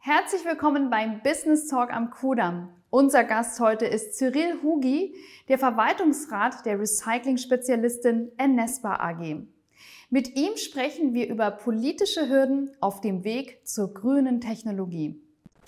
Herzlich willkommen beim Business Talk am Kudamm. Unser Gast heute ist Cyril Hugi, der Verwaltungsrat der Recycling-Spezialistin Enespa AG. Mit ihm sprechen wir über politische Hürden auf dem Weg zur grünen Technologie.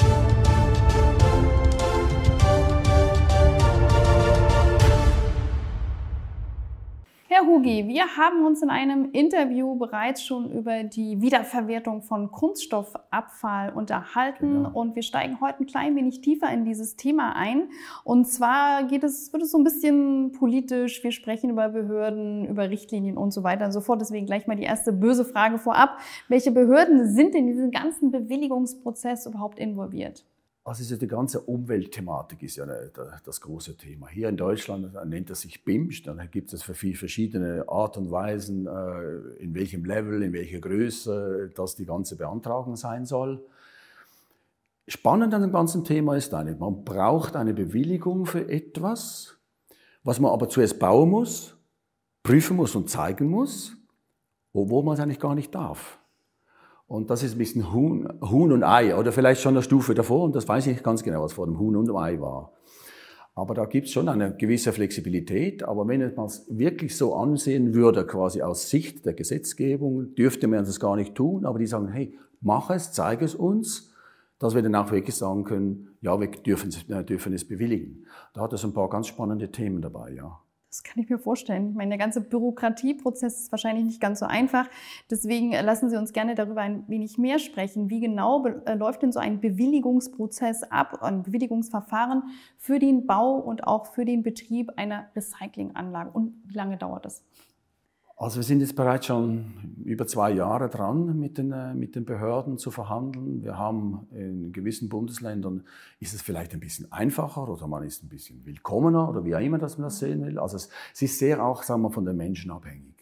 Herr Hugi, wir haben uns in einem Interview bereits schon über die Wiederverwertung von Kunststoffabfall unterhalten und wir steigen heute ein klein wenig tiefer in dieses Thema ein. Und zwar wird es so ein bisschen politisch, wir sprechen über Behörden, über Richtlinien und so weiter und so fort. Deswegen gleich mal die erste böse Frage vorab. Welche Behörden sind in diesem ganzen Bewilligungsprozess überhaupt involviert? Also die ganze Umweltthematik ist ja das große Thema. Hier in Deutschland nennt es sich BImSch, dann gibt es verschiedene Art und Weisen, in welchem Level, in welcher Größe das die ganze Beantragung sein soll. Spannend an dem ganzen Thema ist eigentlich, man braucht eine Bewilligung für etwas, was man aber zuerst bauen muss, prüfen muss und zeigen muss, obwohl man es eigentlich gar nicht darf. Und das ist ein bisschen Huhn und Ei, oder vielleicht schon eine Stufe davor, und das weiß ich nicht ganz genau, was vor dem Huhn und dem Ei war. Aber da gibt es schon eine gewisse Flexibilität, aber wenn man es wirklich so ansehen würde, quasi aus Sicht der Gesetzgebung, dürfte man das gar nicht tun, aber die sagen, hey, mach es, zeig es uns, dass wir dann auch wirklich sagen können, ja, wir dürfen es bewilligen. Da hat es ein paar ganz spannende Themen dabei, ja. Das kann ich mir vorstellen. Ich meine, der ganze Bürokratieprozess ist wahrscheinlich nicht ganz so einfach. Deswegen lassen Sie uns gerne darüber ein wenig mehr sprechen. Wie genau läuft denn so ein Bewilligungsprozess ab, ein Bewilligungsverfahren für den Bau und auch für den Betrieb einer Recyclinganlage? Und wie lange dauert das? Also wir sind jetzt bereits schon über 2 Jahre dran, mit den Behörden zu verhandeln. Wir haben in gewissen Bundesländern, ist es vielleicht ein bisschen einfacher oder man ist ein bisschen willkommener oder wie auch immer, dass man das sehen will. Also es ist sehr auch, sagen wir, von den Menschen abhängig.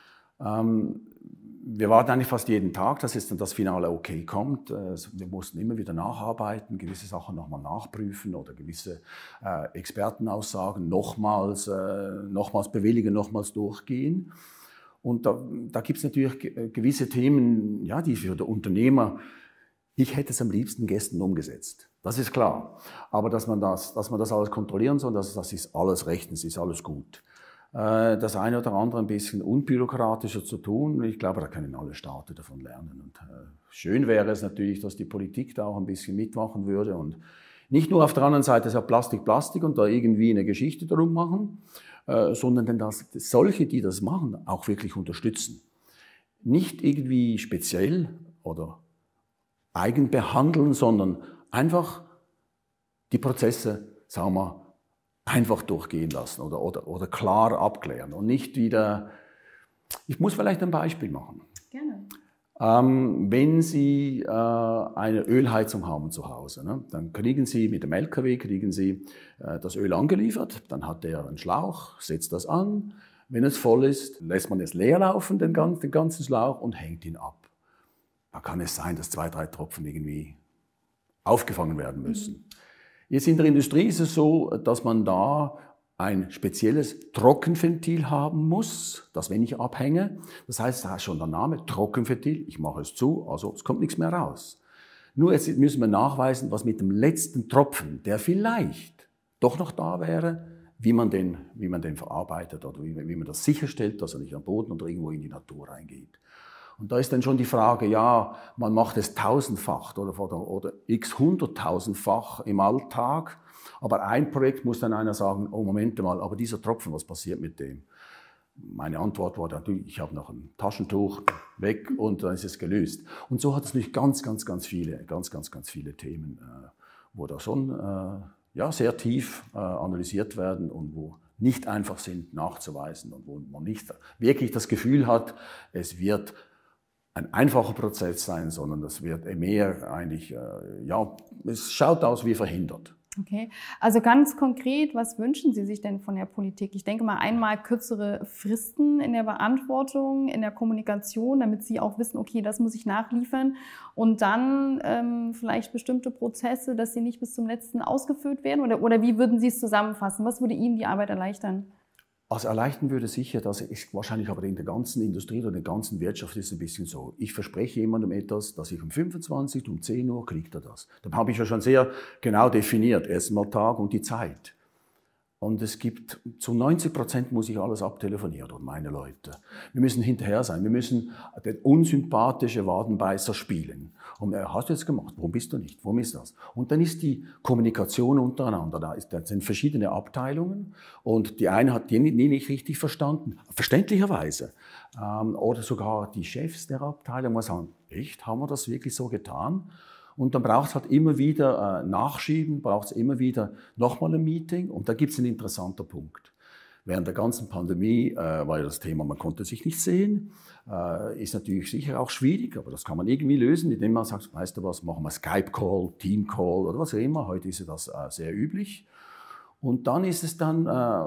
Wir warten eigentlich fast jeden Tag, dass jetzt dann das finale Okay kommt. Wir mussten immer wieder nacharbeiten, gewisse Sachen nochmal nachprüfen oder gewisse Expertenaussagen nochmals bewilligen, nochmals durchgehen. Und da gibt es natürlich gewisse Themen, ja, die für den Unternehmer, ich hätte es am liebsten gestern umgesetzt. Das ist klar. Aber dass man das alles kontrollieren soll, das ist alles rechtens, ist alles gut. Das eine oder andere ein bisschen unbürokratischer zu tun, ich glaube, da können alle Staaten davon lernen. Und schön wäre es natürlich, dass die Politik da auch ein bisschen mitmachen würde und nicht nur auf der anderen Seite so Plastik und da irgendwie eine Geschichte darum machen, sondern denn dass solche, die das machen, auch wirklich unterstützen. Nicht irgendwie speziell oder eigen behandeln, sondern einfach die Prozesse, sagen wir, einfach durchgehen lassen oder klar abklären und nicht wieder. Ich muss vielleicht ein Beispiel machen. Gerne. Wenn Sie eine Ölheizung haben zu Hause, ne, dann kriegen Sie mit dem LKW das Öl angeliefert, dann hat der einen Schlauch, setzt das an. Wenn es voll ist, lässt man es leer laufen, den ganzen Schlauch, und hängt ihn ab. Da kann es sein, dass 2, 3 Tropfen irgendwie aufgefangen werden müssen. Jetzt in der Industrie ist es so, dass man da ein spezielles Trockenventil haben muss, das wenn ich abhänge. Das heißt, da ist schon der Name, Trockenventil, ich mache es zu, also es kommt nichts mehr raus. Nur jetzt müssen wir nachweisen, was mit dem letzten Tropfen, der vielleicht doch noch da wäre, wie man den verarbeitet oder wie man das sicherstellt, dass er nicht am Boden oder irgendwo in die Natur reingeht. Und da ist dann schon die Frage, ja, man macht es 1000-fach oder x 100.000-fach im Alltag. Aber ein Projekt muss dann einer sagen, oh Moment mal, aber dieser Tropfen, was passiert mit dem? Meine Antwort war natürlich, ich habe noch ein Taschentuch, weg, und dann ist es gelöst. Und so hat es nicht ganz viele Themen, wo da schon sehr tief analysiert werden und wo nicht einfach sind nachzuweisen und wo man nicht wirklich das Gefühl hat, es wird ein einfacher Prozess sein, sondern das wird mehr eigentlich, es schaut aus wie verhindert. Okay, also ganz konkret, was wünschen Sie sich denn von der Politik? Ich denke mal einmal kürzere Fristen in der Beantwortung, in der Kommunikation, damit Sie auch wissen, okay, das muss ich nachliefern, und dann vielleicht bestimmte Prozesse, dass sie nicht bis zum letzten ausgeführt werden, oder wie würden Sie es zusammenfassen? Was würde Ihnen die Arbeit erleichtern? Also erleichtern würde sicher, das ist wahrscheinlich aber in der ganzen Industrie oder in der ganzen Wirtschaft ist es ein bisschen so. Ich verspreche jemandem etwas, dass ich um 25, um 10 Uhr kriegt er das. Dann habe ich ja schon sehr genau definiert, erstmal Tag und die Zeit. Und es gibt, zu 90% muss ich alles abtelefonieren und meine Leute. Wir müssen hinterher sein, wir müssen den unsympathischen Wadenbeißer spielen. Und hast du jetzt gemacht? Warum bist du nicht? Warum ist das? Und dann ist die Kommunikation untereinander. Da sind verschiedene Abteilungen und die eine hat die nicht richtig verstanden, verständlicherweise. Oder sogar die Chefs der Abteilung muss sagen, echt, haben wir das wirklich so getan? Und dann braucht es halt immer wieder Nachschieben, braucht es immer wieder nochmal ein Meeting. Und da gibt es einen interessanten Punkt. Während der ganzen Pandemie war ja das Thema, man konnte sich nicht sehen. Ist natürlich sicher auch schwierig, aber das kann man irgendwie lösen, indem man sagt, weißt du was, machen wir Skype-Call, Team-Call oder was auch immer. Heute ist das sehr üblich. Und dann ist es dann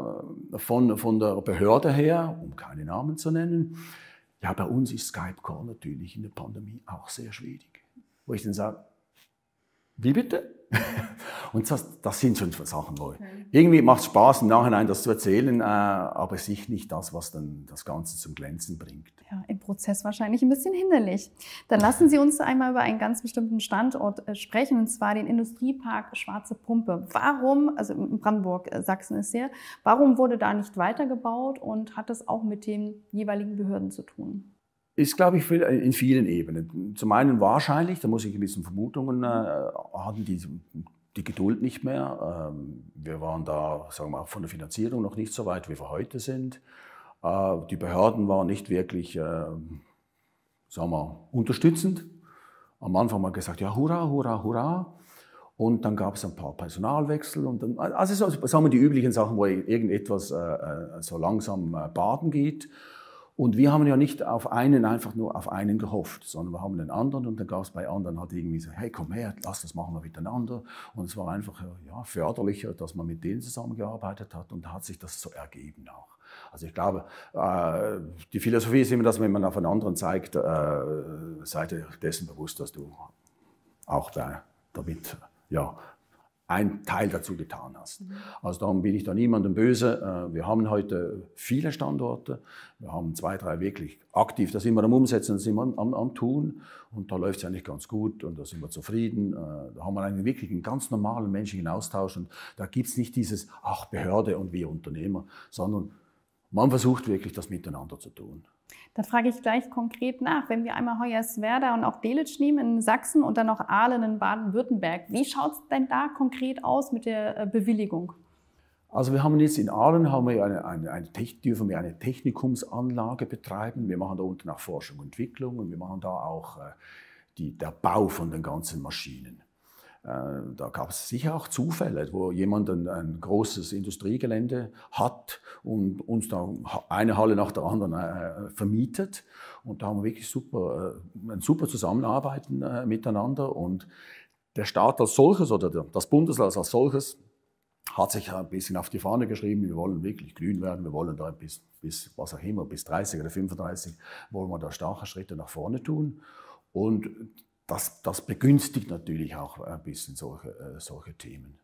von der Behörde her, um keine Namen zu nennen, ja, bei uns ist Skype-Call natürlich in der Pandemie auch sehr schwierig. Wo ich dann sage, wie bitte? Und das sind schon Sachen, wo irgendwie macht es Spaß im Nachhinein das zu erzählen, aber sicher nicht das, was dann das Ganze zum Glänzen bringt. Ja, im Prozess wahrscheinlich ein bisschen hinderlich. Dann lassen Sie uns einmal über einen ganz bestimmten Standort sprechen, und zwar den Industriepark Schwarze Pumpe. Warum, also in Brandenburg, Sachsen ist der, warum wurde da nicht weitergebaut und hat das auch mit den jeweiligen Behörden zu tun? Ist, glaube ich, in vielen Ebenen. Zum einen wahrscheinlich, da muss ich ein bisschen Vermutungen, hatten die Geduld nicht mehr. Wir waren da, sagen wir mal, von der Finanzierung noch nicht so weit, wie wir heute sind. Die Behörden waren nicht wirklich, sagen wir, unterstützend. Am Anfang haben wir gesagt, ja, hurra, hurra, hurra. Und dann gab es ein paar Personalwechsel. Und dann, also so, sagen wir, die üblichen Sachen, wo irgendetwas so langsam baden geht. Und wir haben ja nicht einfach nur auf einen gehofft, sondern wir haben den anderen und dann gab es bei anderen halt irgendwie so, hey, komm her, lass das machen wir miteinander. Und es war einfach förderlicher, dass man mit denen zusammengearbeitet hat und da hat sich das so ergeben auch. Also ich glaube, die Philosophie ist immer, dass wenn man auf einen anderen zeigt, sei dir dessen bewusst, dass du auch damit ein Teil dazu getan hast. Also darum bin ich da niemandem böse. Wir haben heute viele Standorte. Wir haben 2, 3 wirklich aktiv. Da sind wir am Umsetzen, da sind wir am Tun. Und da läuft es eigentlich ganz gut und da sind wir zufrieden. Da haben wir einen wirklich einen ganz normalen menschlichen Austausch. Und da gibt es nicht dieses, ach, Behörde und wir Unternehmer, sondern man versucht wirklich, das miteinander zu tun. Da frage ich gleich konkret nach. Wenn wir einmal Hoyerswerda und auch Delitzsch nehmen in Sachsen und dann noch Ahlen in Baden-Württemberg, wie schaut es denn da konkret aus mit der Bewilligung? Also wir haben jetzt in Ahlen dürfen wir eine Technikumsanlage betreiben. Wir machen da unten auch Forschung und Entwicklung und wir machen da auch der Bau von den ganzen Maschinen. Da gab es sicher auch Zufälle, wo jemand ein großes Industriegelände hat und uns da eine Halle nach der anderen vermietet. Und da haben wir wirklich ein super Zusammenarbeiten miteinander. Und der Staat als solches oder das Bundesland als solches hat sich ein bisschen auf die Fahne geschrieben, wir wollen wirklich grün werden, wir wollen da bis was auch immer, bis 30 oder 35, wollen wir da starke Schritte nach vorne tun. Und das begünstigt natürlich auch ein bisschen solche Themen.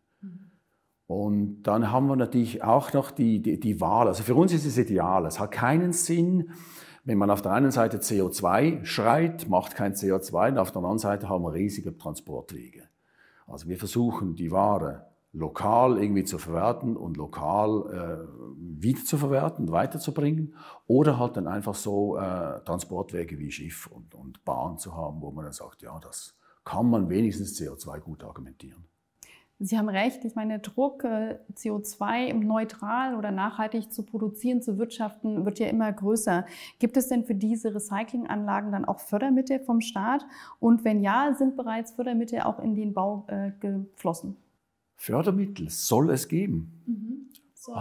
Und dann haben wir natürlich auch noch die Wahl. Also für uns ist es ideal. Es hat keinen Sinn, wenn man auf der einen Seite CO2 schreit, macht kein CO2, und auf der anderen Seite haben wir riesige Transportwege. Also wir versuchen, die Ware lokal irgendwie zu verwerten und lokal wieder zu verwerten, weiterzubringen oder halt dann einfach so Transportwege wie Schiff und Bahn zu haben, wo man dann sagt, ja, das kann man wenigstens CO2 gut argumentieren. Sie haben recht, ich meine, Druck, CO2 neutral oder nachhaltig zu produzieren, zu wirtschaften, wird ja immer größer. Gibt es denn für diese Recyclinganlagen dann auch Fördermittel vom Staat? Und wenn ja, sind bereits Fördermittel auch in den Bau geflossen? Fördermittel soll es geben. So.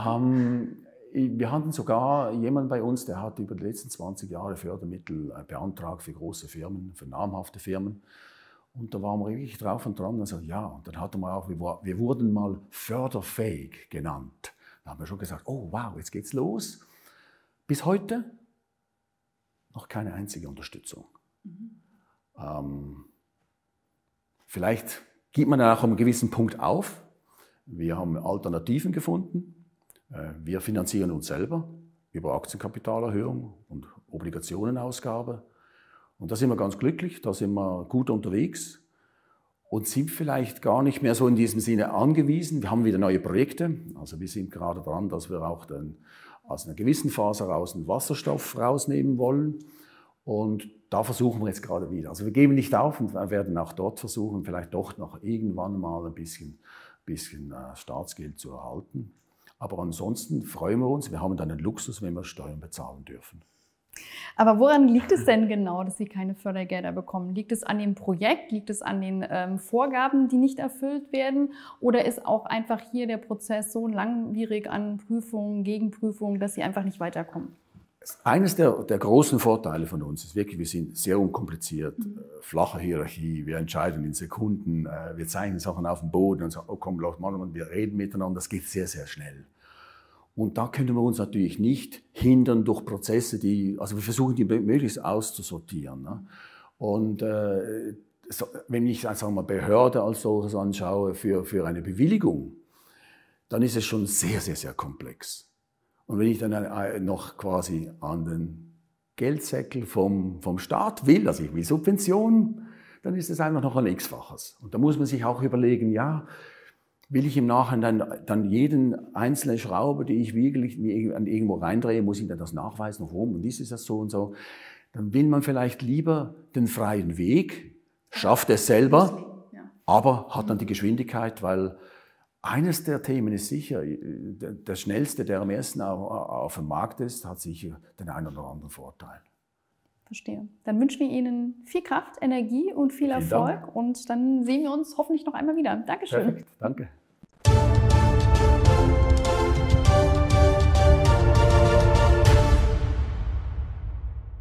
Wir hatten sogar jemanden bei uns, der hat über die letzten 20 Jahre Fördermittel beantragt für große Firmen, für namhafte Firmen. Und da waren wir wirklich drauf und dran und gesagt, ja. Und dann hatten wir auch, wir wurden mal förderfähig genannt. Da haben wir schon gesagt, oh wow, jetzt geht's los. Bis heute noch keine einzige Unterstützung. Vielleicht gibt man dann auch an einem gewissen Punkt auf. Wir haben Alternativen gefunden. Wir finanzieren uns selber über Aktienkapitalerhöhung und Obligationenausgabe. Und da sind wir ganz glücklich, da sind wir gut unterwegs und sind vielleicht gar nicht mehr so in diesem Sinne angewiesen. Wir haben wieder neue Projekte. Also wir sind gerade dran, dass wir auch dann aus einer gewissen Phase raus den Wasserstoff rausnehmen wollen. Und da versuchen wir jetzt gerade wieder. Also wir geben nicht auf und werden auch dort versuchen, vielleicht doch noch irgendwann mal ein bisschen Staatsgeld zu erhalten. Aber ansonsten freuen wir uns. Wir haben dann den Luxus, wenn wir Steuern bezahlen dürfen. Aber woran liegt es denn genau, dass Sie keine Fördergelder bekommen? Liegt es an dem Projekt? Liegt es an den Vorgaben, die nicht erfüllt werden? Oder ist auch einfach hier der Prozess so langwierig an Prüfungen, Gegenprüfungen, dass Sie einfach nicht weiterkommen? Eines der großen Vorteile von uns ist wirklich, wir sind sehr unkompliziert, flache Hierarchie, wir entscheiden in Sekunden, wir zeichnen Sachen auf den Boden und sagen, oh komm, Mann, wir reden miteinander, das geht sehr, sehr schnell. Und da können wir uns natürlich nicht hindern durch Prozesse, also wir versuchen die möglichst auszusortieren. Ne? Und wenn ich sagen wir, Behörde als solches anschaue für eine Bewilligung, dann ist es schon sehr, sehr, sehr komplex. Und wenn ich dann noch quasi an den Geldsäckel vom Staat will, also ich will Subventionen, dann ist es einfach noch ein x-faches. Und da muss man sich auch überlegen, ja, will ich im Nachhinein dann jeden einzelne Schraube, die ich wirklich irgendwo reindrehe, muss ich dann das nachweisen, warum und dies ist das so und so. Dann will man vielleicht lieber den freien Weg, schafft es selber, aber hat dann die Geschwindigkeit, weil eines der Themen ist sicher, der Schnellste, der am ersten auf dem Markt ist, hat sicher den einen oder anderen Vorteil. Verstehe. Dann wünschen wir Ihnen viel Kraft, Energie und viel Erfolg. Und dann sehen wir uns hoffentlich noch einmal wieder. Dankeschön. Perfekt, danke.